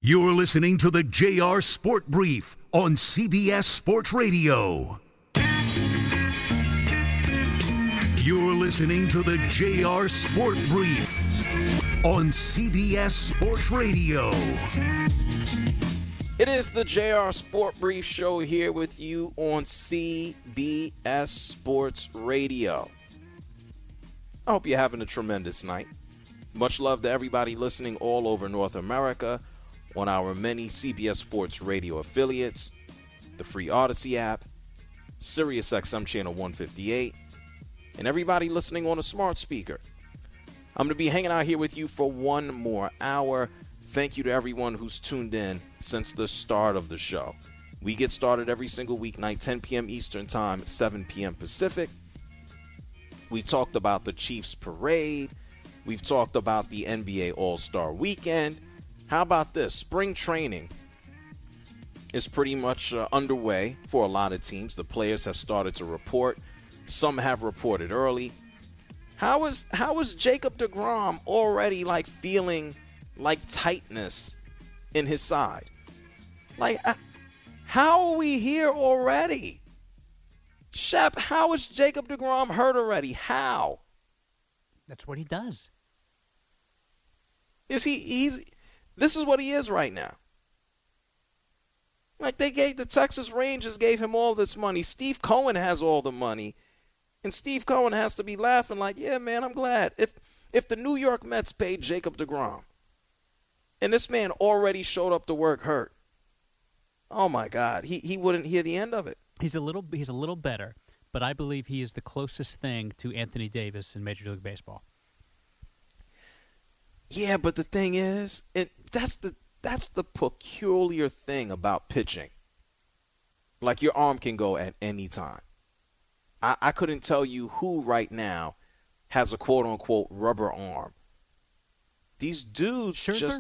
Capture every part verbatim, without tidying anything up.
You're listening to the J R Sport Brief on C B S Sports Radio. You're listening to the J R Sport Brief on C B S Sports Radio. It is the J R Sport Brief show here with you on C B S Sports Radio. I hope you're having a tremendous night. Much love to everybody listening all over North America on our many C B S Sports Radio affiliates, the free Odyssey app, Sirius X M channel one fifty-eight, and everybody listening on a smart speaker. I'm going to be hanging out here with you for one more hour. Thank you to everyone who's tuned in since the start of the show. We get started every single weeknight, ten p.m. Eastern Time, seven p.m. Pacific. We talked about the Chiefs parade. We've talked about the N B A All-Star Weekend. How about this? Spring training is pretty much uh, underway for a lot of teams. The players have started to report. Some have reported early. How is how is Jacob deGrom already like feeling like tightness in his side? Like, uh, how are we here already? Shep, how is Jacob deGrom hurt already? How? That's what he does. Is he he's this is what he is right now. Like they gave the Texas Rangers gave him all this money. Steve Cohen has all the money. And Steve Cohen has to be laughing like, yeah, man, I'm glad. If if the New York Mets paid Jacob deGrom and this man already showed up to work hurt, oh my God, he, he wouldn't hear the end of it. He's a little he's a little better, but I believe he is the closest thing to Anthony Davis in Major League Baseball. Yeah, but the thing is, it that's the that's the peculiar thing about pitching. Like your arm can go at any time. I, I couldn't tell you who right now has a quote-unquote rubber arm. These dudes Scherzer? just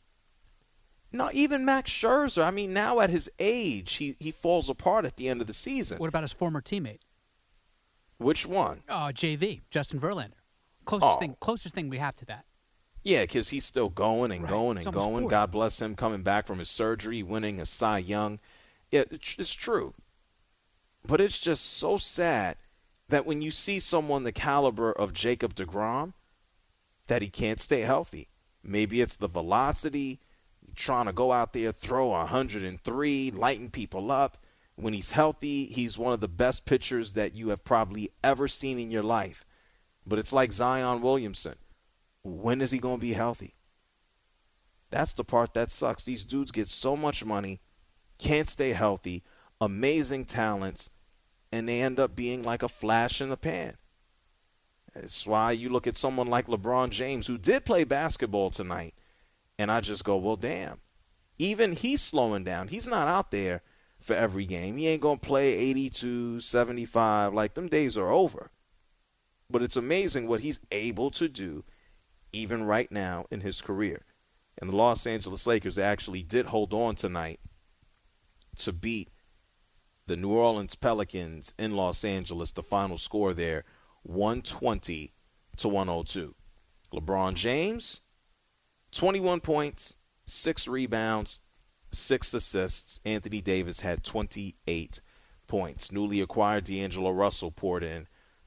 – no, even Max Scherzer. I mean, now at his age, he, he falls apart at the end of the season. What about his former teammate? Which one? Uh, J V, Justin Verlander. Closest Oh. thing closest thing we have to that. Yeah, because he's still going and Right. going He's and almost going. forty. God bless him coming back from his surgery, winning a Cy Young. Yeah, it's it's true. But it's just so sad that when you see someone the caliber of Jacob deGrom, that he can't stay healthy. Maybe it's the velocity, trying to go out there, throw one hundred three, lighting people up. When he's healthy, he's one of the best pitchers that you have probably ever seen in your life. But it's like Zion Williamson. When is he going to be healthy? That's the part that sucks. These dudes get so much money, can't stay healthy, amazing talents, and they end up being like a flash in the pan. That's why you look at someone like LeBron James, who did play basketball tonight, and I just go, well, damn. Even he's slowing down. He's not out there for every game. He ain't going to play eighty-two, seventy-five. Like, them days are over. But it's amazing what he's able to do even right now in his career. And the Los Angeles Lakers actually did hold on tonight to beat the New Orleans Pelicans in Los Angeles. The final score there, one twenty to one oh two. LeBron James, twenty-one points, six rebounds, six assists. Anthony Davis had twenty-eight points. Newly acquired D'Angelo Russell poured in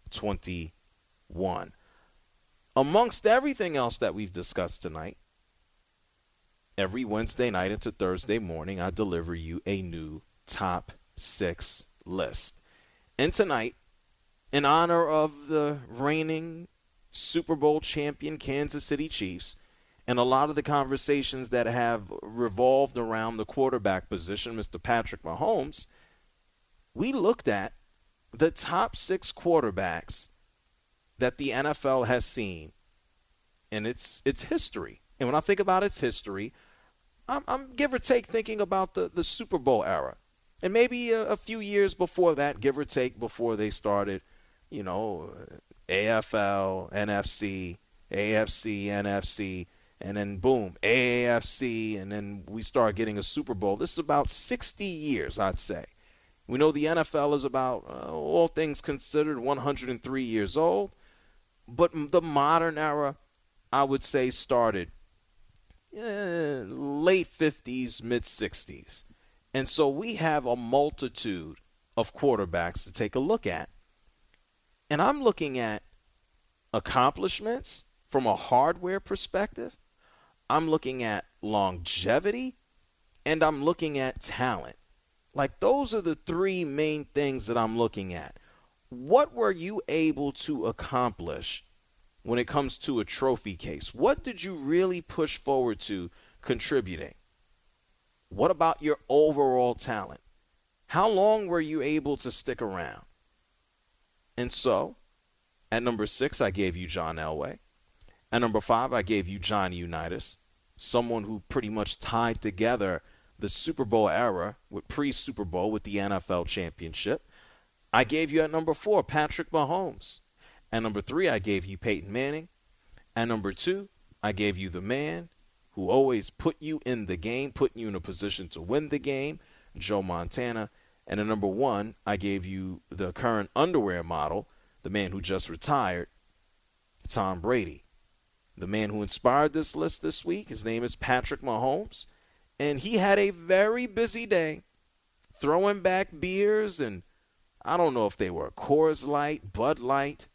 twenty-one. Amongst everything else that we've discussed tonight, every Wednesday night into Thursday morning, I deliver you a new top six list. And tonight, in honor of the reigning Super Bowl champion Kansas City Chiefs and a lot of the conversations that have revolved around the quarterback position, Mister Patrick Mahomes, we looked at the top six quarterbacks that the N F L has seen in its its history. And when I think about its history, I'm, I'm give or take thinking about the, the Super Bowl era. And maybe a, a few years before that, give or take, before they started, you know, A F L, N F C, A F C, N F C, and then boom, A A F C, and then we start getting a Super Bowl. This is about sixty years, I'd say. We know the N F L is about, uh, all things considered, one hundred three years old. But the modern era, I would say, started eh, late fifties, mid sixties. And so we have a multitude of quarterbacks to take a look at. And I'm looking at accomplishments from a hardware perspective. I'm looking at longevity, and I'm looking at talent. Like, those are the three main things that I'm looking at. What were you able to accomplish when it comes to a trophy case? What did you really push forward to contributing? What about your overall talent? How long were you able to stick around? And so, at number six, I gave you John Elway. At number five, I gave you Johnny Unitas, someone who pretty much tied together the Super Bowl era with pre-Super Bowl with the N F L championship. I gave you at number four, Patrick Mahomes. At number three, I gave you Peyton Manning. At number two, I gave you the man who always put you in the game, putting you in a position to win the game, Joe Montana. And at number one, I gave you the current underwear model, the man who just retired, Tom Brady. The man who inspired this list this week, his name is Patrick Mahomes. And he had a very busy day throwing back beers, and I don't know if they were Coors Light, Bud Light.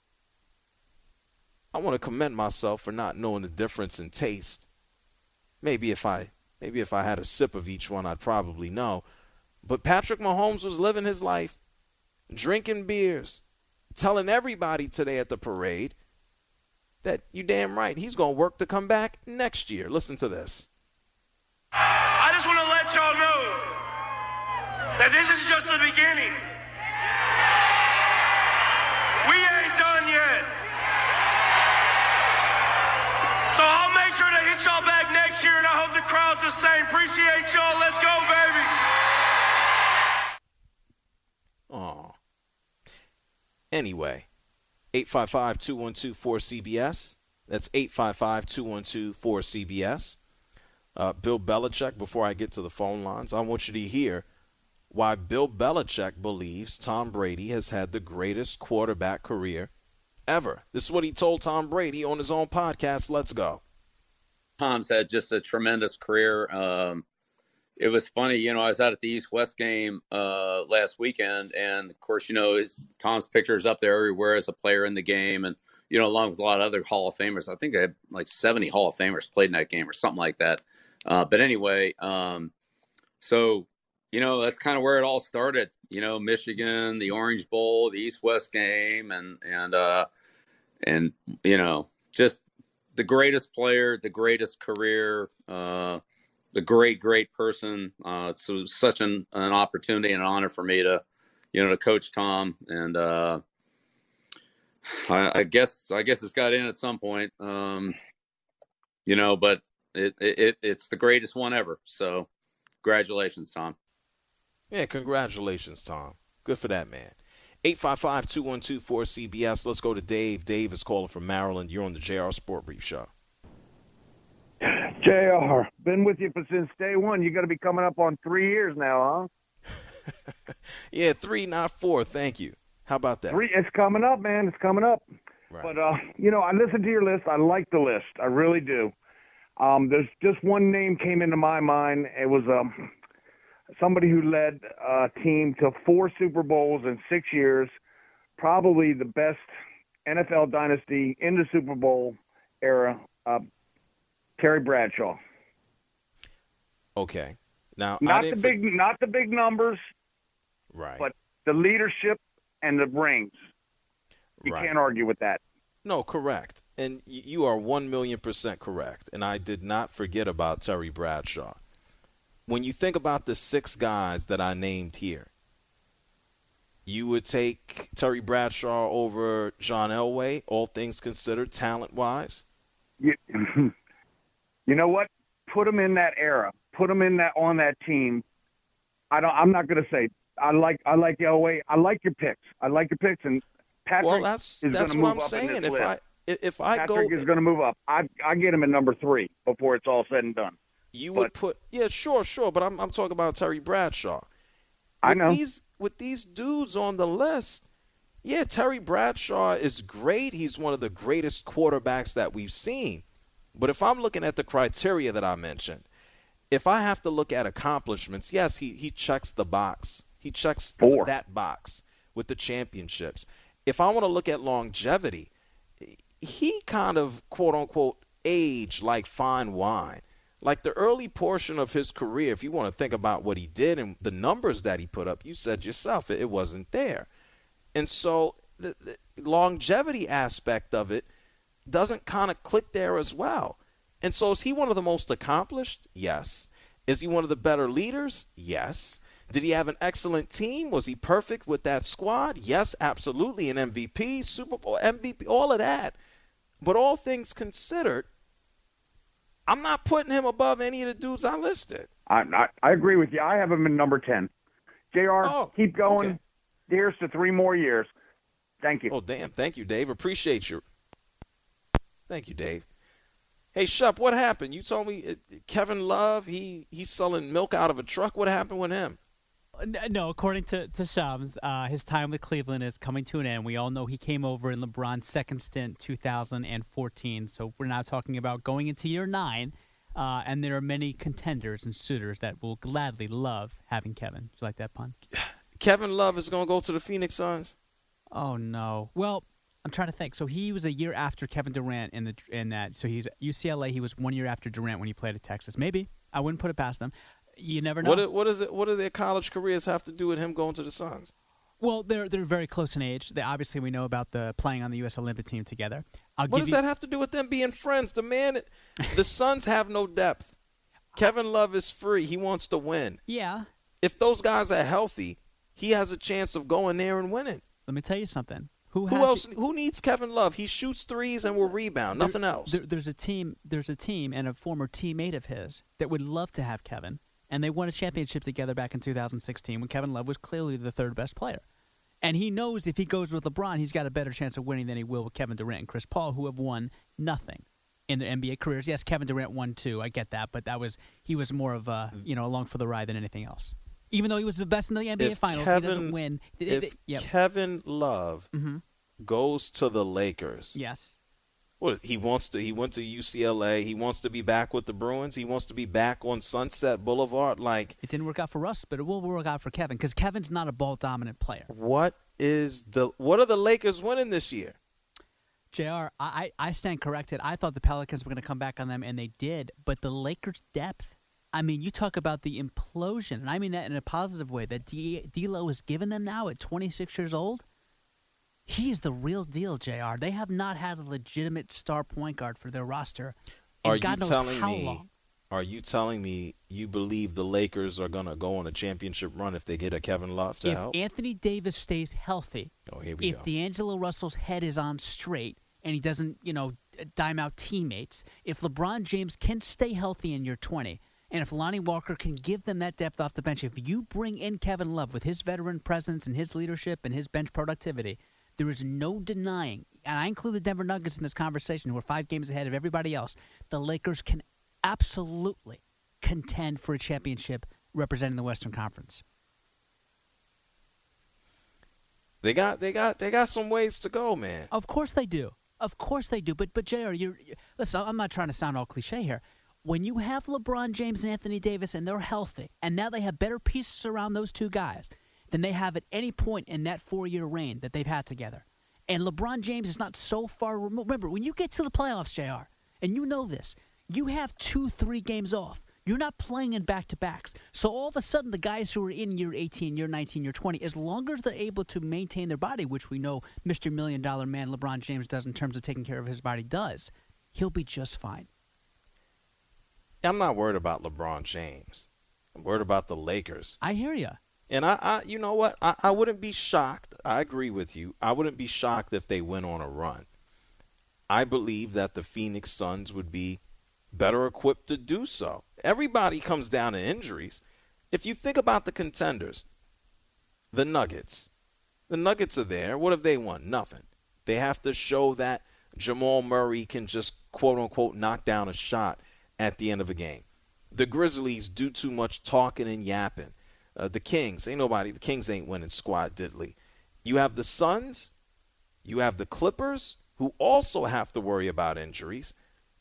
I want to commend myself for not knowing the difference in taste. Maybe if I maybe if I had a sip of each one, I'd probably know. But Patrick Mahomes was living his life, drinking beers, telling everybody today at the parade that you damn right, he's going to work to come back next year. Listen to this. I just want to let y'all know that this is just the beginning. We ain't done yet. So I'll make sure to hit y'all back next year, and I hope the crowd's the same. Appreciate y'all. Let's go, baby. Aw. Anyway, eight five five, two one two, four C B S. That's eight five five, two one two, four C B S. Uh, Bill Belichick, before I get to the phone lines, I want you to hear why Bill Belichick believes Tom Brady has had the greatest quarterback career ever. This is what he told Tom Brady on his own podcast. Let's go. Tom's had just a tremendous career. Um, it was funny, you know, I was out at the East-West game uh, last weekend, and, of course, you know, his, Tom's picture is up there everywhere as a player in the game, and, you know, along with a lot of other Hall of Famers. I think they had like seventy Hall of Famers played in that game or something like that. Uh, but anyway, um, so, you know, that's kind of where it all started, you know, Michigan, the Orange Bowl, the East-West game, and, and, uh, and, you know, just the greatest player, the greatest career, uh, the great, great person. Uh, it's it was such an, an opportunity and an honor for me to, you know, to coach Tom. And, uh, I, I guess, I guess it's got in at some point, um, you know, but, It, it it's the greatest one ever. So, congratulations, Tom. Yeah, congratulations, Tom. Good for that man. eight five five, two one two, four C B S. Let's go to Dave. Dave is calling from Maryland. You're on the J R Sport Brief Show. J R, been with you for since day one. You're going to be coming up on three years now, huh? Yeah, three, not four. Thank you. How about that? Three. It's coming up, man. It's coming up. Right. But, uh, you know, I listened to your list. I like the list. I really do. Um, there's just one name came into my mind. It was um, somebody who led a team to four Super Bowls in six years, probably the best N F L dynasty in the Super Bowl era, uh, Terry Bradshaw. Okay. Now, not I the didn't big, for- not the big numbers, right? But the leadership and the rings. You right. can't argue with that. No, correct. And you are one million percent correct. And I did not forget about Terry Bradshaw. When you think about the six guys that I named here, you would take Terry Bradshaw over John Elway, all things considered, talent-wise? You, you know what? Put him in that era. Put him in that on that team. I don't. I'm not going to say I like. I like Elway. I like your picks. I like your picks, and Patrick well, that's is that's gonna what move I'm up in saying. this If list. I if I Patrick go, is going to move up. I I get him at number three before it's all said and done. You but, would put yeah, sure, sure, but I'm I'm talking about Terry Bradshaw. With I know these with these dudes on the list. Yeah, Terry Bradshaw is great. He's one of the greatest quarterbacks that we've seen. But if I'm looking at the criteria that I mentioned, if I have to look at accomplishments, yes, he, he checks the box. He checks Four. that box with the championships. If I want to look at longevity, he kind of, quote-unquote, aged like fine wine. Like the early portion of his career, if you want to think about what he did and the numbers that he put up, you said yourself it, it wasn't there. And so the, the longevity aspect of it doesn't kind of click there as well. And so is he one of the most accomplished? Yes. Is he one of the better leaders? Yes. Did he have an excellent team? Was he perfect with that squad? Yes, absolutely. An M V P, Super Bowl M V P, all of that. But all things considered, I'm not putting him above any of the dudes I listed. I, I, I agree with you. I have him in number ten. J R, Oh, keep going. okay. Here's to three more years. Thank you. Oh, damn. Thank you, Dave. Appreciate you. Thank you, Dave. Hey, Shup, what happened? You told me uh, Kevin Love, he he's selling milk out of a truck. What happened with him? No, according to, to Shams, uh, his time with Cleveland is coming to an end. We all know he came over in LeBron's second stint, two thousand fourteen. So we're now talking about going into year nine, uh, and there are many contenders and suitors that will gladly love having Kevin. Do you like that pun? Kevin Love is going to go to the Phoenix Suns? Oh, no. Well, I'm trying to think. So he was a year after Kevin Durant in the in that. So he's at U C L A. He was one year after Durant when he played at Texas. Maybe. I wouldn't put it past him. You never know. What, what, is it, what do their college careers have to do with him going to the Suns? Well, they're they're very close in age. They, obviously, we know about the playing on the U S Olympic team together. I'll What give does you, that have to do with them being friends? The man, the Suns have no depth. Kevin Love is free. He wants to win. Yeah. If those guys are healthy, he has a chance of going there and winning. Let me tell you something. Who, Who has else? the- Who needs Kevin Love? He shoots threes and will rebound. there- Nothing else. there- there's a team. There's a team and a former teammate of his that would love to have Kevin, and they won a championship together back in two thousand sixteen when Kevin Love was clearly the third best player. And he knows if he goes with LeBron, he's got a better chance of winning than he will with Kevin Durant and Chris Paul, who have won nothing in their N B A careers. Yes, Kevin Durant won two. I get that, but that was he was more of a you know along for the ride than anything else. Even though he was the best in the N B A If Finals, Kevin- he doesn't win. If Yep. Kevin Love hmm goes to the Lakers, Yes. what he wants to, he went to U C L A. He wants to be back with the Bruins. He wants to be back on Sunset Boulevard. Like, It didn't work out for us, but it will work out for Kevin because Kevin's not a ball dominant player. what is the? What are the Lakers winning this year? J R, I, I I stand corrected. I thought the Pelicans were going to come back on them, and they did. But the Lakers' depth, I mean, you talk about the implosion, and I mean that in a positive way, that D- D'Lo has given them now at twenty-six years old. He's the real deal, J R. They have not had a legitimate star point guard for their roster in Are God you knows telling how me? long. Are you telling me you believe the Lakers are going to go on a championship run if they get a Kevin Love to If help? Anthony Davis stays healthy, Oh, here we if go. D'Angelo Russell's head is on straight and he doesn't, you know, dime out teammates, if LeBron James can stay healthy in year twenty, and if Lonnie Walker can give them that depth off the bench, if you bring in Kevin Love with his veteran presence and his leadership and his bench productivity, there is no denying, and I include the Denver Nuggets in this conversation, who are five games ahead of everybody else, the Lakers can absolutely contend for a championship representing the Western Conference. They got, they got, they got some ways to go, man. Of course they do. Of course they do. But but J R, you're, you listen. I'm not trying to sound all cliche here. When you have LeBron James and Anthony Davis and they're healthy, and now they have better pieces around those two guys than they have at any point in that four-year reign that they've had together. And LeBron James is not so far removed. Remember, when you get to the playoffs, J R, and you know this, you have two, three games off. You're not playing in back-to-backs. So all of a sudden, the guys who are in year eighteen, year nineteen, year twenty, as long as they're able to maintain their body, which we know Mister Million Dollar Man LeBron James does in terms of taking care of his body does, he'll be just fine. I'm not worried about LeBron James. I'm worried about the Lakers. I hear you. And I, I you know what? I, I wouldn't be shocked. I agree with you. I wouldn't be shocked if they went on a run. I believe that the Phoenix Suns would be better equipped to do so. Everybody comes down to injuries. If you think about the contenders, the Nuggets, the Nuggets are there. What have they won? Nothing. They have to show that Jamal Murray can just, quote-unquote, knock down a shot at the end of a game. The Grizzlies do too much talking and yapping. Uh, the Kings, ain't nobody, the Kings ain't winning squat diddly. You have the Suns, you have the Clippers, who also have to worry about injuries.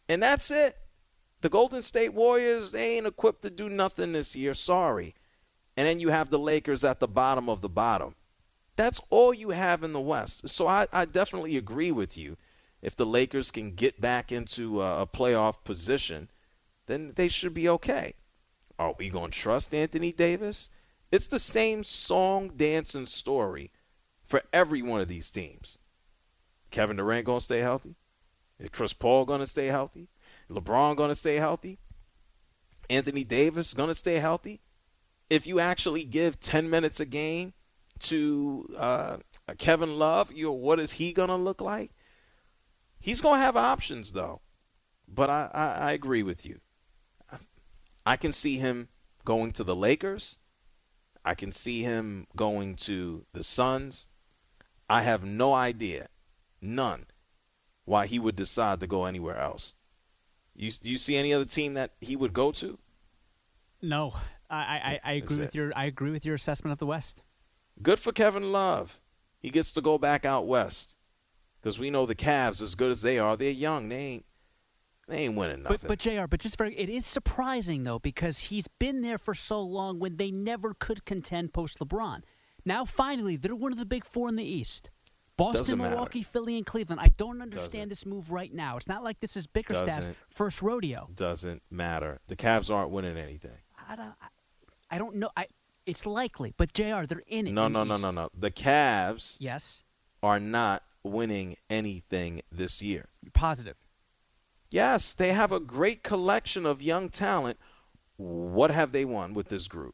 And that's it. The Golden State Warriors, they ain't equipped to do nothing this year. Sorry. And then you have the Lakers at the bottom of the bottom. That's all you have in the West. So I, I definitely agree with you. If the Lakers can get back into a, a playoff position, then they should be okay. Are we going to trust Anthony Davis? It's the same song, dance, and story for every one of these teams. Kevin Durant going to stay healthy? Is Chris Paul going to stay healthy? LeBron going to stay healthy? Anthony Davis going to stay healthy? If you actually give ten minutes a game to uh, Kevin Love, you know, what is he going to look like? He's going to have options, though. But I, I, I agree with you. I, I can see him going to the Lakers. I can see him going to the Suns. I have no idea, none, why he would decide to go anywhere else. You, do you see any other team that he would go to? No, I, I, I agree with your I agree with your assessment of the West. Good for Kevin Love. He gets to go back out west because we know the Cavs, as good as they are, they're young. They ain't they ain't winning nothing. But, but J R, but just very, it is surprising though because he's been there for so long when they never could contend post LeBron. Now finally, they're one of the big four in the East. Boston, Doesn't Milwaukee, matter. Philly, and Cleveland. I don't understand Doesn't. this move right now. It's not like this is Bickerstaff's Doesn't. first rodeo. Doesn't matter. The Cavs aren't winning anything. I don't, I, I don't know. I, it's likely, but J R, they're in it. No, in no, the no, no, East. no. The Cavs Yes, are not winning anything this year. you're positive. Yes, they have a great collection of young talent. What have they won with this group?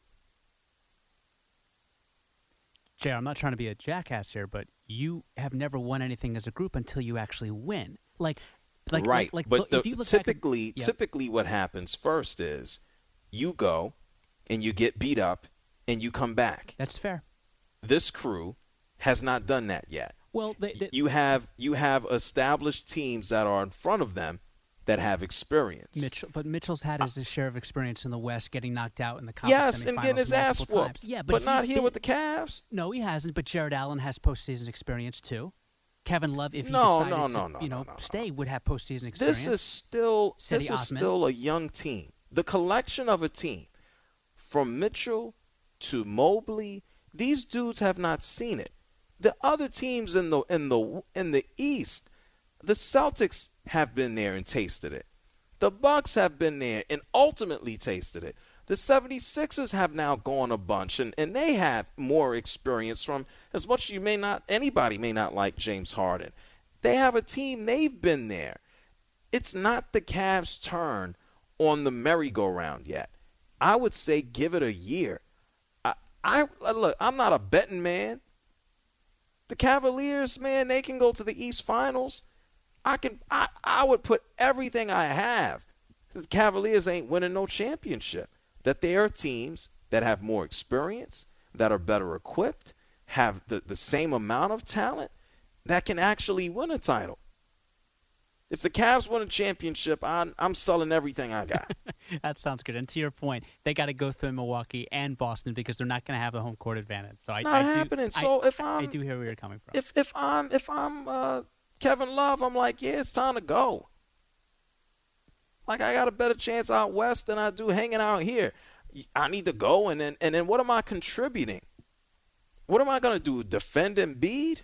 J R, I'm not trying to be a jackass here, but you have never won anything as a group until you actually win. Like, like, right. like, like but look, the, if you look typically, back at, yeah. typically what happens first is you go and you get beat up and you come back. That's fair. This crew has not done that yet. Well, they, they, You have you have established teams that are in front of them that have experience. Mitchell, but Mitchell's had his share of experience in the West, getting knocked out in the conference Yes, semifinals and getting his ass multiple whooped. times. Yeah, but, but not he's here been- with the Cavs. No, he hasn't. But Jared Allen has postseason experience too. Kevin Love, if he No, decided no, to, no, no, you know, no, no, no. stay, would have postseason experience. This is still Cedi this is Osman. still a young team. The collection of a team, from Mitchell to Mobley, these dudes have not seen it. The other teams in the in the in the East, the Celtics have been there and tasted it. The Bucks have been there and ultimately tasted it. The 76ers have now gone a bunch, and, and they have more experience from, as much as you may not, anybody may not like James Harden. They have a team, they've been there. It's not the Cavs' turn on the merry-go-round yet. I would say give it a year. I, I look, I'm not a betting man. The Cavaliers, man, they can go to the East Finals. I can, I, I would put everything I have. The Cavaliers ain't winning no championship. That there are teams that have more experience, that are better equipped, have the, the same amount of talent, that can actually win a title. If the Cavs win a championship, I'm, I'm selling everything I got. That sounds good. And to your point, they got to go through Milwaukee and Boston because they're not going to have the home court advantage. So I, Not I do, happening. I, So if I I'm- do hear where you're coming from. if if I'm if I'm uh, Kevin Love, I'm like, yeah, it's time to go. Like, I got a better chance out west than I do hanging out here. I need to go, and then and then what am I contributing? What am I gonna do? Defend Embiid?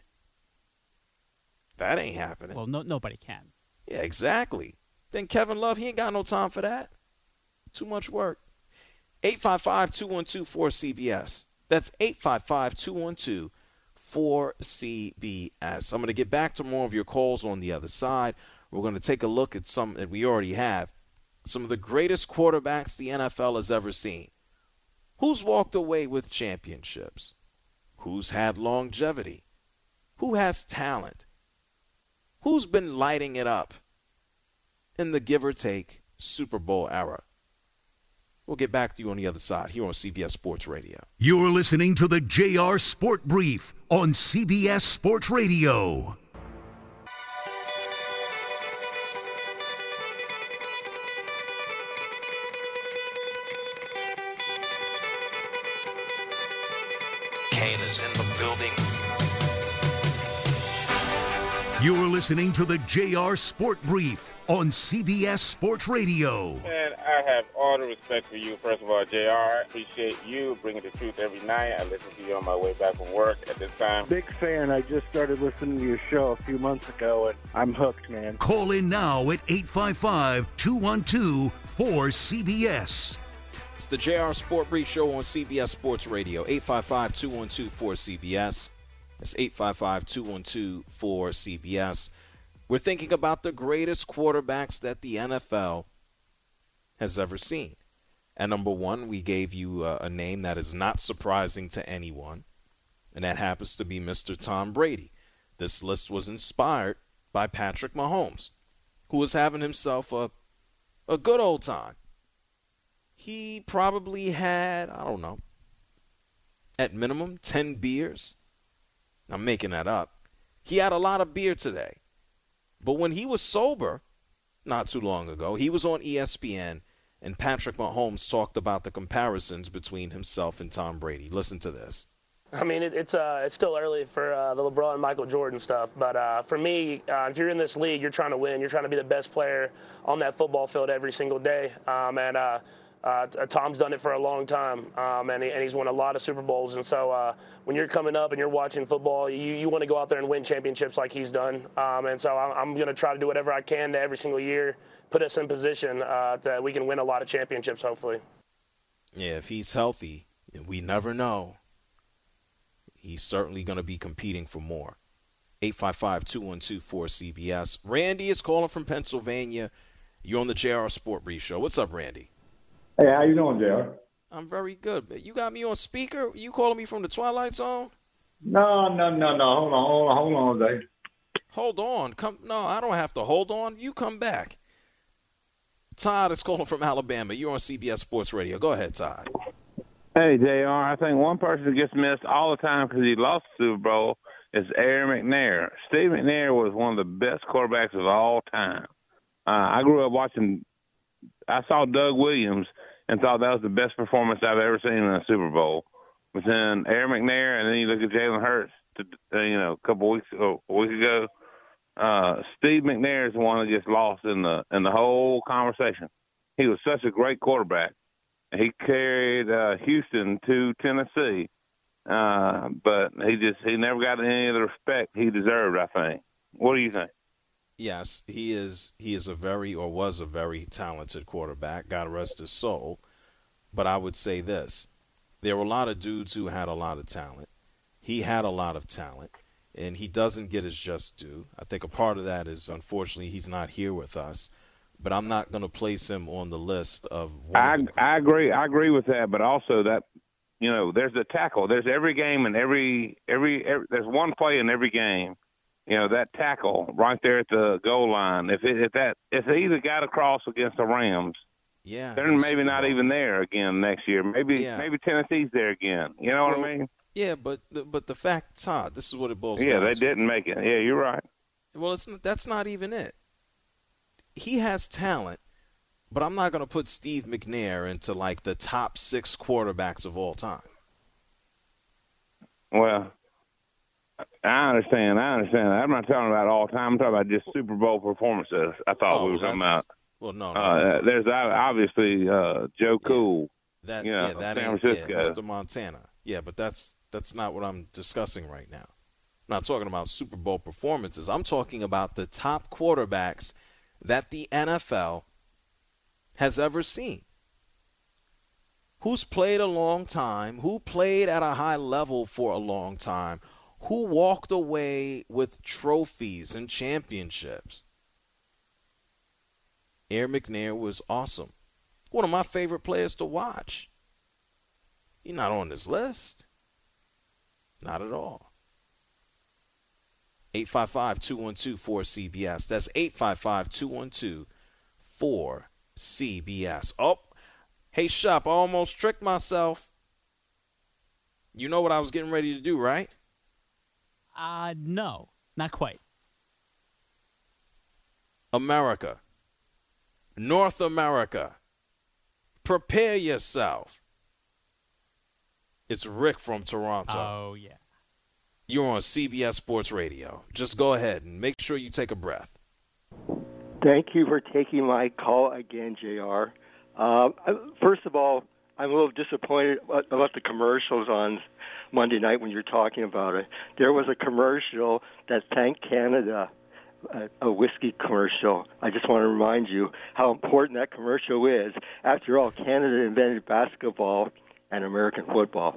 That ain't happening. Well, no, nobody can. Yeah, exactly. Then Kevin Love, he ain't got no time for that. Too much work. eight five five, two one two, four C B S. That's eight five five, two one two, four C B S. I'm going to get back to more of your calls on the other side. We're going to take a look at some that we already have. Some of the greatest quarterbacks the N F L has ever seen. Who's walked away with championships? Who's had longevity? Who has talent? Who's been lighting it up in the give or take Super Bowl era? We'll get back to you on the other side here on C B S Sports Radio. You're listening to the J R Sport Brief on C B S Sports Radio. Kane is in the building. You're listening to the J R Sport Brief on C B S Sports Radio. And I have all the respect for you. First of all, J R, I appreciate you bringing the truth every night. I listen to you on my way back from work at this time. Big fan. I just started listening to your show a few months ago, and I'm hooked, man. Call in now at eight five five, two one two, four C B S. It's the J R Sport Brief Show on C B S Sports Radio, eight five five, two one two, four C B S. That's eight five five, two one two, four C B S. We're thinking about the greatest quarterbacks that the N F L has ever seen. And number one, we gave you a, a name that is not surprising to anyone, and that happens to be Mister Tom Brady. This list was inspired by Patrick Mahomes, who was having himself a, a good old time. He probably had, I don't know, at minimum ten beers. I'm making that up. He had a lot of beer today. But when he was sober, not too long ago, he was on E S P N, and Patrick Mahomes talked about the comparisons between himself and Tom Brady. Listen to this. I mean, it, it's uh, it's still early for uh, the LeBron and Michael Jordan stuff. But uh, for me, uh, if you're in this league, you're trying to win. You're trying to be the best player on that football field every single day. Um, and uh, Uh, Tom's done it for a long time, um, and, he, and he's won a lot of Super Bowls. And so uh, when you're coming up and you're watching football, you, you want to go out there and win championships like he's done. Um, and so I'm, I'm going to try to do whatever I can to every single year put us in position uh, that we can win a lot of championships, hopefully. Yeah, if he's healthy, we never know. He's certainly going to be competing for more. eight five five, two one two, four C B S. Randy is calling from Pennsylvania. You're on the J R Sport Brief Show. What's up, Randy? Hey, how you doing, J R? I'm very good. You got me on speaker? You calling me from the Twilight Zone? No, no, no, no. Hold on, hold on, hold on, Dave. Hold on. Come. No, I don't have to hold on. You come back. Todd is calling from Alabama. You're on C B S Sports Radio. Go ahead, Todd. Hey, J R, I think one person that gets missed all the time because he lost the Super Bowl is Aaron McNair. Steve McNair was one of the best quarterbacks of all time. Uh, I grew up watching – I saw Doug Williams and thought that was the best performance I've ever seen in a Super Bowl. But then Aaron McNair, and then you look at Jalen Hurts, to, uh, you know, a couple weeks ago, a week ago. Uh, Steve McNair is the one that gets lost in the in the whole conversation. He was such a great quarterback. He carried uh, Houston to Tennessee, uh, but he just he never got any of the respect he deserved, I think. What do you think? Yes, he is. He is a very, or was a very talented quarterback. God rest his soul. But I would say this: there were a lot of dudes who had a lot of talent. He had a lot of talent, and he doesn't get his just due. I think a part of that is, unfortunately, he's not here with us. But I'm not going to place him on the list of. I of I agree. I agree with that. But also that, you know, there's a tackle. There's every game and every, every every there's one play in every game. You know, that tackle right there at the goal line. If it, if that if they either got across against the Rams, yeah, they're maybe not even there again next year. Maybe yeah. maybe Tennessee's there again. You know well, what I mean? Yeah, but but the fact, Todd, this is what it boils down to. Yeah, they didn't make it. Yeah, you're right. Well, it's that's not even it. He has talent, but I'm not going to put Steve McNair into like the top six quarterbacks of all time. Well, I understand. I understand. I'm not talking about all time. I'm talking about just Super Bowl performances. I thought oh, we were talking about. Well, no. no uh, there's obviously uh, Joe yeah, Cool. That, you know, yeah, that San ain't, Francisco. Yeah, Mister Montana. Yeah, but that's that's not what I'm discussing right now. I'm not talking about Super Bowl performances. I'm talking about the top quarterbacks that the N F L has ever seen. Who's played a long time, who played at a high level for a long time, who walked away with trophies and championships. Aaron McNair was awesome. One of my favorite players to watch. He's not on this list. Not at all. eight five five, two one two, four C B S. That's eight five five, two one two, four C B S. Oh, hey, Shop, I almost tricked myself. You know what I was getting ready to do, right? Uh, no, not quite. America. North America. Prepare yourself. It's Rick from Toronto. Oh, yeah. You're on C B S Sports Radio. Just go ahead and make sure you take a breath. Thank you for taking my call again, J R. Uh, first of all, I'm a little disappointed about the commercials on Monday night when you're talking about it. There was a commercial that thanked Canada, a, a whiskey commercial. I just want to remind you how important that commercial is. After all, Canada invented basketball and American football.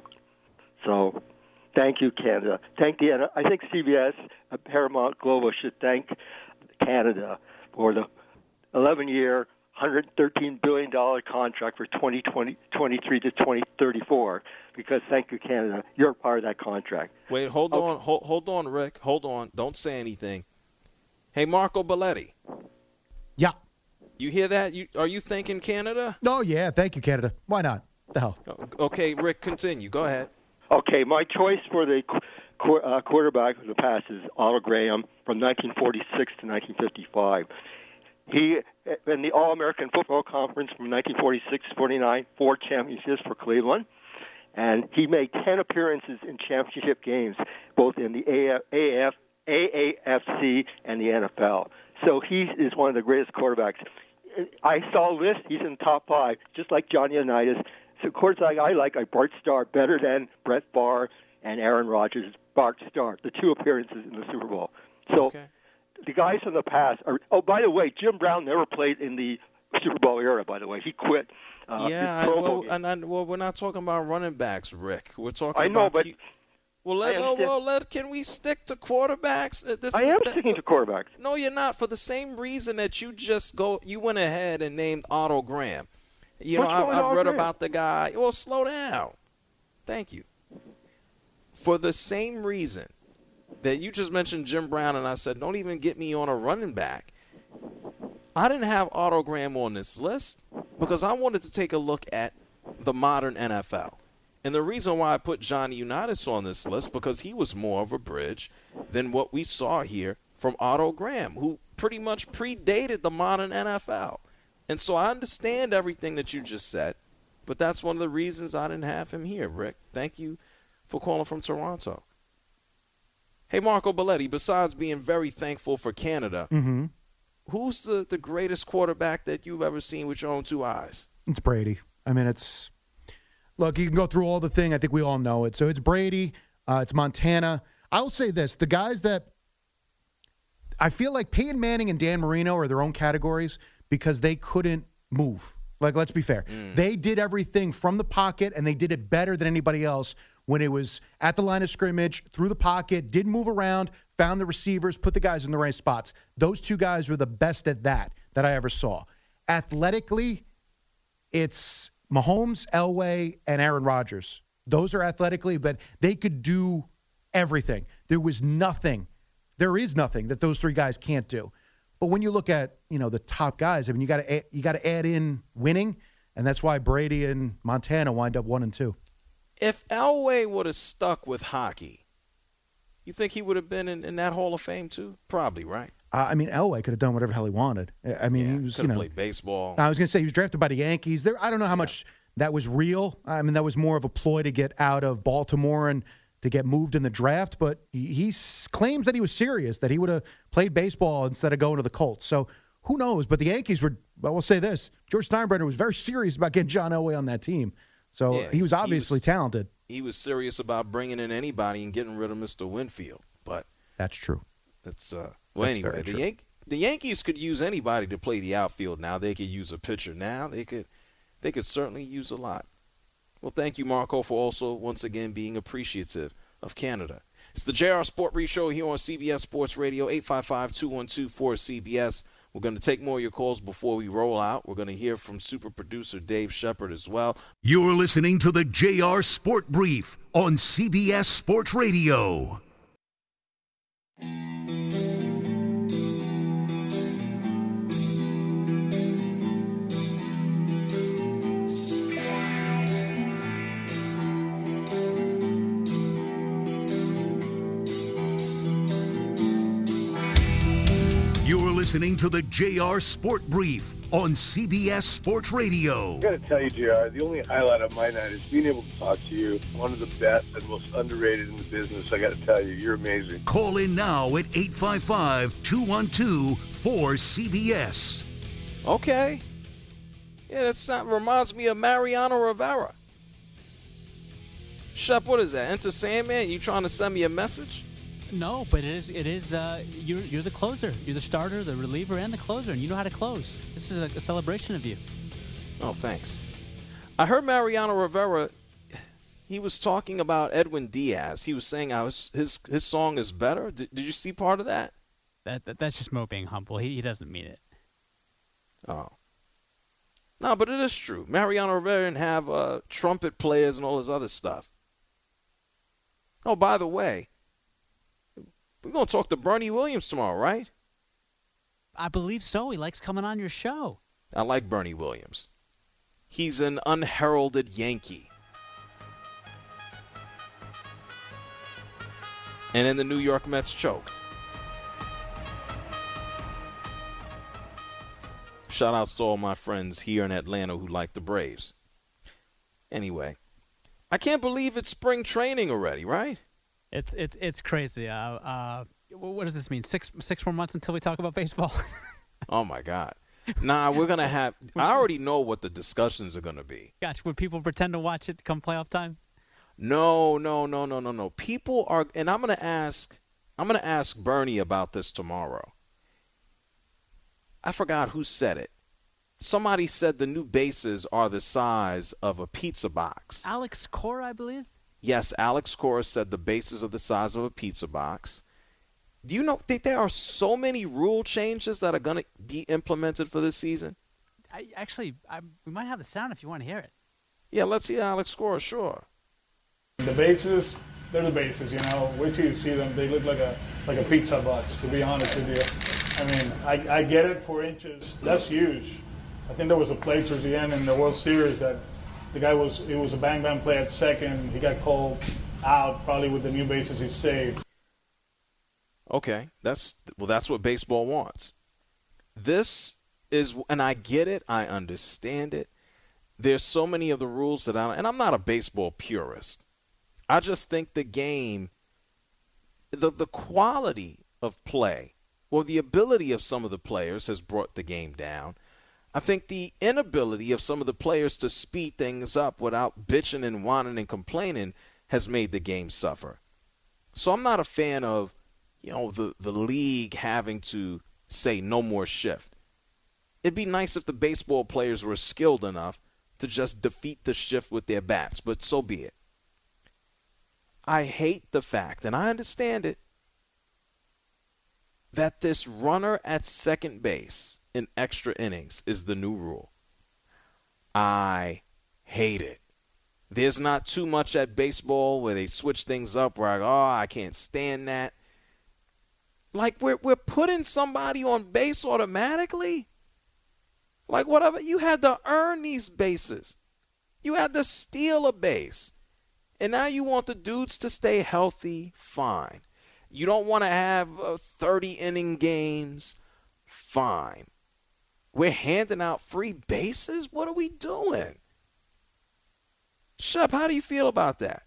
So thank you, Canada. Thank the. I think C B S, uh, Paramount Global should thank Canada for the eleven-year, one hundred thirteen billion dollars contract for twenty twenty-three to twenty thirty-four, because thank you, Canada, you're part of that contract. Wait, hold okay. on, hold, hold on, Rick. Hold on. Don't say anything. Hey, Marco Belletti. Yeah. You hear that? You Are you thanking Canada? Oh, yeah. Thank you, Canada. Why not? The hell. Okay, Rick, continue. Go ahead. Okay, my choice for the qu- uh, quarterback of the past is Otto Graham from nineteen forty-six to nineteen fifty-five. He, in the All-American Football Conference from nineteen forty-six to forty-nine, four championships for Cleveland. And he made ten appearances in championship games, both in the A A F, A A F C and the N F L. So he is one of the greatest quarterbacks. I saw a list. He's in the top five, just like Johnny Unitas. So quarterbacks I like are Bart Starr, better than Brett Favre and Aaron Rodgers. Bart Starr, the two appearances in the Super Bowl. So okay. The guys from the past are. Oh, by the way, Jim Brown never played in the Super Bowl era. By the way, he quit. Uh, yeah, I, well, and I, well, we're not talking about running backs, Rick. We're talking. I know, about but key, well, let oh, well, let can we stick to quarterbacks? This, I am that, sticking to quarterbacks. No, you're not. For the same reason that you just go, you went ahead and named Otto Graham. You What's know, I, I've read Graham? about the guy. Well, slow down. Thank you. For the same reason that you just mentioned Jim Brown, and I said, don't even get me on a running back. I didn't have Otto Graham on this list because I wanted to take a look at the modern N F L. And the reason why I put Johnny Unitas on this list because he was more of a bridge than what we saw here from Otto Graham, who pretty much predated the modern N F L. And so I understand everything that you just said, but that's one of the reasons I didn't have him here, Rick. Thank you for calling from Toronto. Hey, Marco Belletti, besides being very thankful for Canada, mm-hmm. who's the, the greatest quarterback that you've ever seen with your own two eyes? It's Brady. I mean, it's – look, you can go through all the thing. I think we all know it. So it's Brady. Uh, it's Montana. I'll say this. The guys that – I feel like Peyton Manning and Dan Marino are their own categories because they couldn't move. Like, let's be fair. Mm. They did everything from the pocket, and they did it better than anybody else when it was at the line of scrimmage, through the pocket, didn't move around, found the receivers, put the guys in the right spots. Those two guys were the best at that that I ever saw. Athletically, it's Mahomes, Elway, and Aaron Rodgers. Those are athletically, but they could do everything. There was nothing. There is nothing that those three guys can't do. But when you look at, you know, the top guys, I mean, you got to you got to add in winning, and that's why Brady and Montana wind up one and two. If Elway would have stuck with hockey, you think he would have been in, in that Hall of Fame too? Probably, right? Uh, I mean, Elway could have done whatever the hell he wanted. I mean, yeah, he was, could you have know, played baseball. I was going to say he was drafted by the Yankees. There, I don't know how yeah. much that was real. I mean, that was more of a ploy to get out of Baltimore and to get moved in the draft. But he, he claims that he was serious, that he would have played baseball instead of going to the Colts. So who knows? But the Yankees were, well, we'll say this. George Steinbrenner was very serious about getting John Elway on that team. So yeah, he was obviously he was, talented. He was serious about bringing in anybody and getting rid of Mister Winfield. But that's true. It's uh, well, that's anyway, the, Yan- the Yankees could use anybody to play the outfield now. They could use a pitcher now. They could, they could certainly use a lot. Well, thank you, Marco, for also once again being appreciative of Canada. It's the J R Sport Brief Show here on C B S Sports Radio, eight five five, two one two, four C B S. We're going to take more of your calls before we roll out. We're going to hear from super producer Dave Shepard as well. You're listening to the J R Sport Brief on C B S Sports Radio. You're listening to the J R Sport Brief on C B S Sports Radio. I got to tell you, J R, the only highlight of my night is being able to talk to you. One of the best and most underrated in the business. I got to tell you, you're amazing. Call in now at eight five five, two one two, four C B S. Okay. Yeah, that sound, reminds me of Mariano Rivera. Shep, what is that? Enter Sandman? You trying to send me a message? No, but it is. It is. Uh, you're you're the closer. You're the starter, the reliever, and the closer, and you know how to close. This is a, a celebration of you. Oh, thanks. I heard Mariano Rivera. He was talking about Edwin Diaz. He was saying how his his, his song is better. Did, did you see part of that? That, that that's just Mo being humble. He he doesn't mean it. Oh. No, but it is true. Mariano Rivera didn't have uh, trumpet players and all this other stuff. Oh, by the way, we're going to talk to Bernie Williams tomorrow, right? I believe so. He likes coming on your show. I like Bernie Williams. He's an unheralded Yankee. And then the New York Mets choked. Shout outs to all my friends here in Atlanta who like the Braves. Anyway, I can't believe it's spring training already, right? It's it's it's crazy. Uh, uh, what does this mean? Six six more months until we talk about baseball? Oh my God! Nah, we're gonna have. I already know what the discussions are gonna be. Gosh, would people pretend to watch it come playoff time? No, no, no, no, no, no. People are, and I'm gonna ask. I'm gonna ask Bernie about this tomorrow. I forgot who said it. Somebody said the new bases are the size of a pizza box. Alex Cora, I believe. Yes, Alex Cora said the bases are the size of a pizza box. Do you know that there are so many rule changes that are going to be implemented for this season? I actually, I, we might have the sound if you want to hear it. Yeah, let's hear Alex Cora, sure. The bases, they're the bases, you know. Wait till you see them. They look like a like a pizza box, to be honest with you. I mean, I, I get it, four inches. That's huge. I think there was a play towards the end in the World Series that the guy was, it was a bang-bang play at second. He got called out, probably with the new bases he saved. Okay, that's well, that's what baseball wants. This is, and I get it, I understand it. There's so many of the rules that I, and I'm not a baseball purist. I just think the game, the the quality of play, or the ability of some of the players has brought the game down. I think the inability of some of the players to speed things up without bitching and whining and complaining has made the game suffer. So I'm not a fan of, you know, the, the league having to say no more shift. It'd be nice if the baseball players were skilled enough to just defeat the shift with their bats, but so be it. I hate the fact, and I understand it, that this runner at second base in extra innings is the new rule. I hate it. There's not too much at baseball where they switch things up where I go, oh, I can't stand that. Like, we're, we're putting somebody on base automatically? Like, whatever. You had to earn these bases. You had to steal a base. And now you want the dudes to stay healthy? Fine. You don't want to have uh, thirty-inning games? Fine. We're handing out free bases? What are we doing? Shep, how do you feel about that?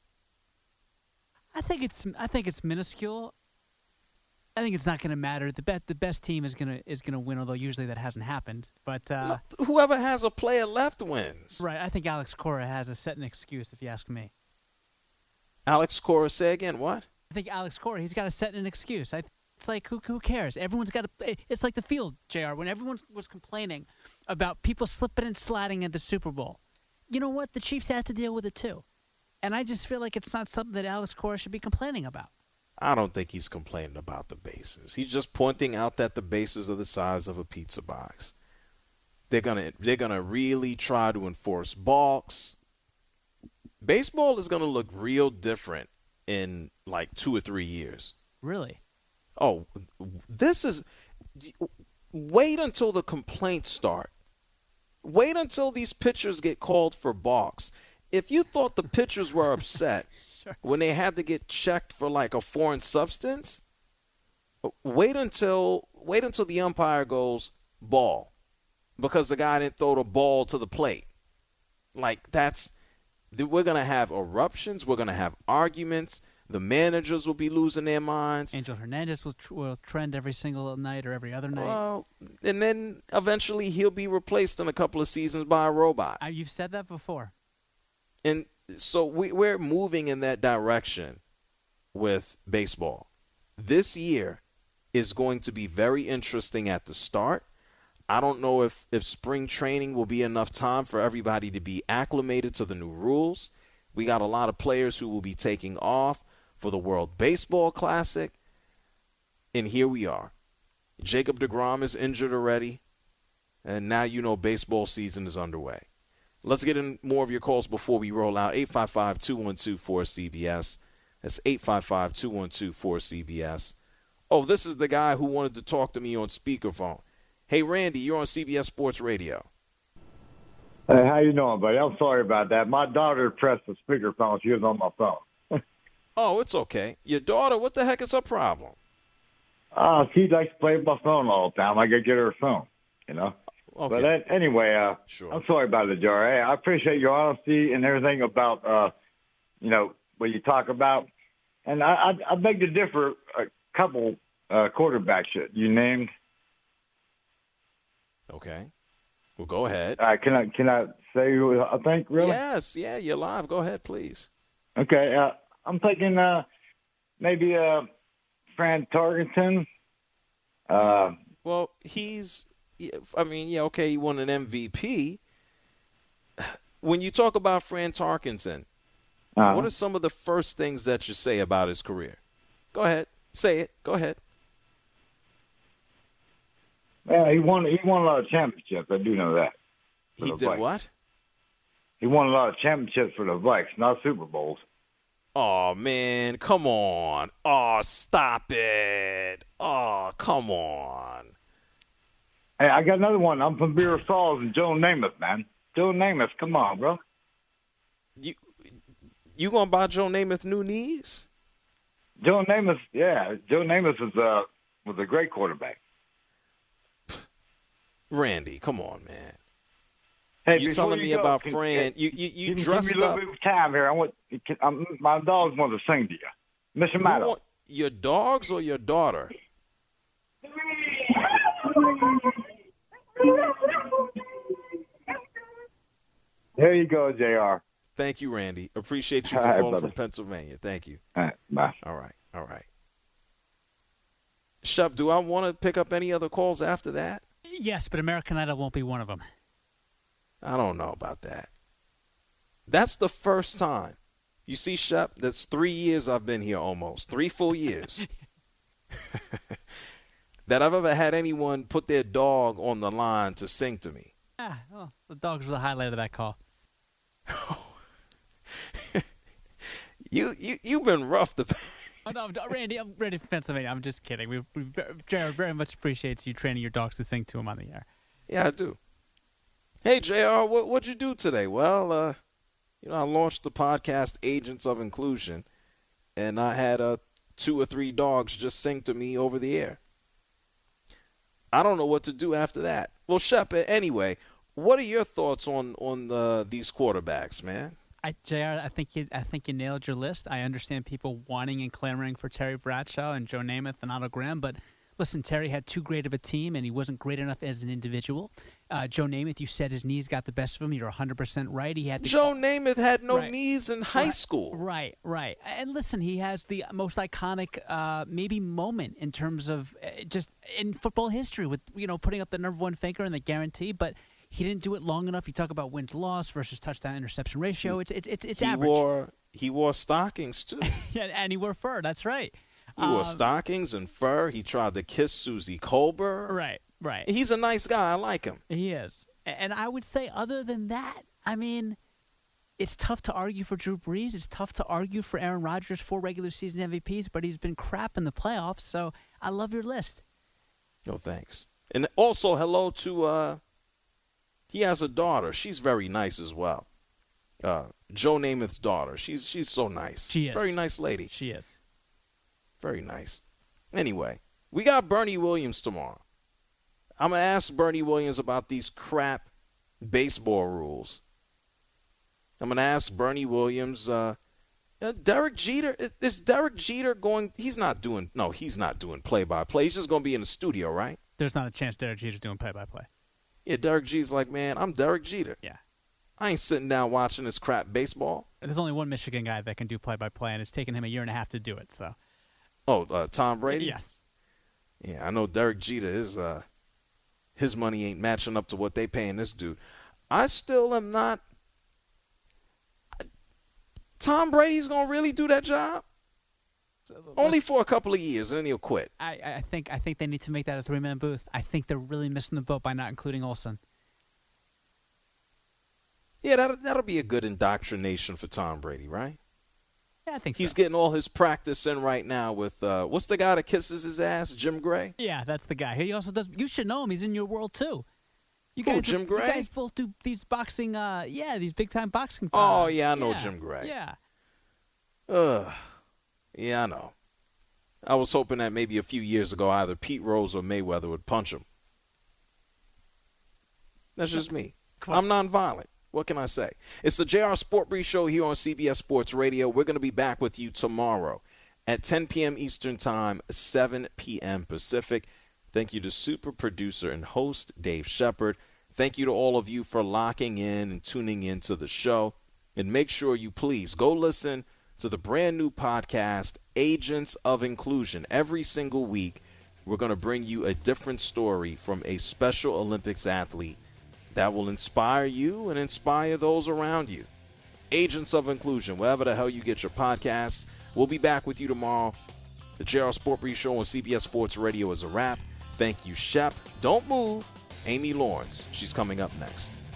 I think it's I think it's minuscule. I think it's not going to matter. The best the best team is gonna is gonna win, although usually that hasn't happened. But uh, whoever has a player left wins. Right. I think Alex Cora has a set an excuse, if you ask me. Alex Cora, say again, what? I think Alex Cora, he's got to set an excuse. I, it's like, who who cares? Everyone's got to. It's like the field, J R. When everyone was complaining about people slipping and sliding at the Super Bowl, you know what? The Chiefs had to deal with it too, and I just feel like it's not something that Alex Cora should be complaining about. I don't think he's complaining about the bases. He's just pointing out that the bases are the size of a pizza box. They're gonna they're gonna really try to enforce balks. Baseball is gonna look real different in like two or three years. Really? Oh, this is. Wait until the complaints start. Wait until these pitchers get called for balks. If you thought the pitchers were upset sure. when they had to get checked for like a foreign substance, Wait until wait until the umpire goes ball because the guy didn't throw the ball to the plate. Like, that's – we're going to have eruptions. We're going to have arguments. The managers will be losing their minds. Angel Hernandez will, tr- will trend every single night or every other night. Well, and then eventually he'll be replaced in a couple of seasons by a robot. Uh, you've said that before. And so we, we're moving in that direction with baseball. This year is going to be very interesting at the start. I don't know if, if spring training will be enough time for everybody to be acclimated to the new rules. We got a lot of players who will be taking off for the World Baseball Classic. And here we are. Jacob deGrom is injured already. And now you know baseball season is underway. Let's get in more of your calls before we roll out. eight five five, two one two, four C B S. That's eight five five, two one two, four C B S. Oh, this is the guy who wanted to talk to me on speakerphone. Hey, Randy, you're on C B S Sports Radio. Hey, how you doing, buddy? I'm sorry about that. My daughter pressed the speakerphone. She was on my phone. Oh, it's okay. Your daughter, what the heck is her problem? Uh, she likes to play with my phone all the time. I got to get her a phone, you know. Okay. But that, anyway, uh, sure. I'm sorry about it, Jar. Hey, I appreciate your honesty and everything about, uh, you know, what you talk about. And I, I, I beg to differ a couple uh, quarterbacks you named. Okay. Well, go ahead. Uh, can I can I say who I think, really? Yes, yeah, you're live. Go ahead, please. Okay. Uh, I'm thinking uh, maybe uh, Fran Tarkenton. Uh, well, he's, I mean, yeah, okay, he won an M V P. When you talk about Fran Tarkenton, uh-huh. what are some of the first things that you say about his career? Go ahead. Say it. Go ahead. Yeah, he won. He won a lot of championships. I do know that. He did Vikes. What? He won a lot of championships for the Vikes, not Super Bowls. Oh man, come on! Oh, stop it! Oh, come on! Hey, I got another one. I'm from Beer Falls and Joe Namath, man. Joe Namath, come on, bro. You you gonna buy Joe Namath new knees? Joe Namath, yeah. Joe Namath was uh was a great quarterback. Randy, come on, man. Hey, you telling you me go, about can, Fran? You you you can dressed give me a little up. bit of time here. I want can, I'm, my dogs want to sing to you, Mister Maddow. Want your dogs or your daughter? There you go, J R. Thank you, Randy. Appreciate you for All right, calling brother. from Pennsylvania. Thank you. All right, bye. All right, all right. Shep, do I want to pick up any other calls after that? Yes, but American Idol won't be one of them. I don't know about that. That's the first time. You see, Shep, that's three years I've been here almost. Three full years. that I've ever had anyone put their dog on the line to sing to me. Ah, well, the dogs were the highlight of that call. you, you, you've been rough to Oh, no, Randy, I'm ready for Pennsylvania. I'm just kidding. We, we Jared very much appreciates you training your dogs to sing to him on the air. Yeah, I do. Hey, J R, what what'd you do today? Well, uh, you know, I launched the podcast Agents of Inclusion, and I had uh, two or three dogs just sing to me over the air. I don't know what to do after that. Well, Shep, anyway, what are your thoughts on on the, these quarterbacks, man? I, J R, I think you, I think you nailed your list. I understand people wanting and clamoring for Terry Bradshaw and Joe Namath and Otto Graham, but listen, Terry had too great of a team, and he wasn't great enough as an individual. Uh, Joe Namath, you said his knees got the best of him. You're one hundred percent right. He had the, Joe Namath had no right. knees in high right. school. Right, right. And listen, he has the most iconic, uh, maybe moment in terms of uh, just in football history with you know putting up the number one finger and the guarantee, but. He didn't do it long enough. You talk about wins-loss versus touchdown-interception ratio. It's it's it's, it's he average. Wore, he wore stockings, too. yeah, and he wore fur. That's right. He wore um, stockings and fur. He tried to kiss Susie Colbert. Right, right. He's a nice guy. I like him. He is. And I would say other than that, I mean, it's tough to argue for Drew Brees. It's tough to argue for Aaron Rodgers, four regular season M V Ps, but he's been crap in the playoffs. So I love your list. No, thanks. And also, hello to... Uh, He has a daughter. She's very nice as well. Uh, Joe Namath's daughter. She's she's so nice. She is. Very nice lady. She is. Very nice. Anyway, We got Bernie Williams tomorrow. I'm going to ask Bernie Williams about these crap baseball rules. I'm going to ask Bernie Williams, uh, uh, Derek Jeter, is Derek Jeter going, he's not doing, no, he's not doing play-by-play. He's just going to be in the studio, right? There's not a chance Derek Jeter's doing play-by-play. Yeah, Derek Jeter's like, man, I'm Derek Jeter. Yeah. I ain't sitting down watching this crap baseball. There's only one Michigan guy that can do play-by-play, and it's taken him a year and a half to do it. So. Oh, uh, Tom Brady? Yes. Yeah, I know Derek Jeter, his, uh, his money ain't matching up to what they paying this dude. I still am not. Tom Brady's going to really do that job? Only for a couple of years, and then he'll quit. I, I think I think they need to make that a three-man booth. I think they're really missing the boat by not including Olsen. Yeah, that'll, that'll be a good indoctrination for Tom Brady, right? Yeah, I think He's so. getting all his practice in right now with, uh, what's the guy that kisses his ass, Jim Gray? Yeah, that's the guy. He also does. You should know him. He's in your world, too. You Who, guys, Jim Gray? You guys both do these boxing, uh, yeah, these big-time boxing. Oh, uh, yeah, I know yeah, Jim Gray. Yeah. Ugh. Yeah, I know. I was hoping that maybe a few years ago either Pete Rose or Mayweather would punch him. That's just me. I'm nonviolent. What can I say? It's the J R Sport Brief Show here on C B S Sports Radio. We're going to be back with you tomorrow at ten p.m. Eastern Time, seven p.m. Pacific. Thank you to super producer and host Dave Shepard. Thank you to all of you for locking in and tuning in to the show. And make sure you please go listen to the brand new podcast, Agents of Inclusion. Every single week, we're going to bring you a different story from a Special Olympics athlete that will inspire you and inspire those around you. Agents of Inclusion, wherever the hell you get your podcasts. We'll be back with you tomorrow. The J R Sport Brief Show on C B S Sports Radio is a wrap. Thank you, Shep. Don't move. Amy Lawrence, she's coming up next.